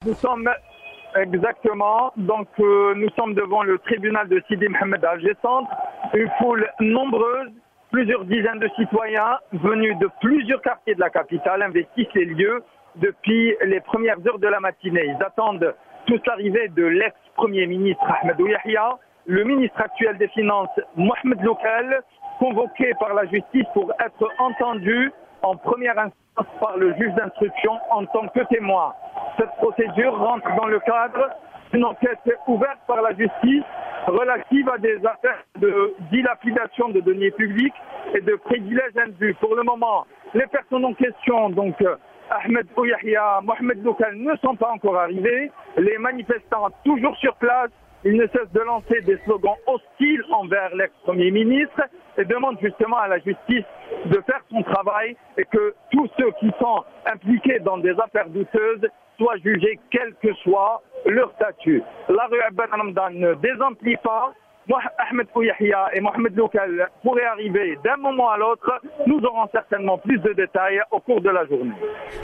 Nous sommes exactement, donc nous sommes devant le tribunal de Sidi Mohamed à Alger Centre, une foule nombreuse, plusieurs dizaines de citoyens venus de plusieurs quartiers de la capitale investissent les lieux depuis les premières heures de la matinée. Ils attendent tous l'arrivée de l'ex-premier ministre Ahmed Yahya, le ministre actuel des Finances Mohamed Loukal, convoqué par la justice pour être entendu en première instance par le juge d'instruction en tant que témoin. Cette procédure rentre dans le cadre d'une enquête ouverte par la justice relative à des affaires de dilapidation de deniers publics et de privilèges indus. Pour le moment, les personnes en question, donc Ahmed Yahya, Mohamed Loukal, ne sont pas encore arrivés. Les manifestants toujours sur place, ils ne cessent de lancer des slogans hostiles envers l'ex-premier ministre et demandent justement à la justice de faire son travail et que tous ceux qui sont impliqués dans des affaires douteuses soient jugés quel que soit leur statut. La rue Abban Ramadan ne désemplit pas. Ahmed Yahya et Mohamed Loukal pourraient arriver d'un moment à l'autre. Nous aurons certainement plus de détails au cours de la journée.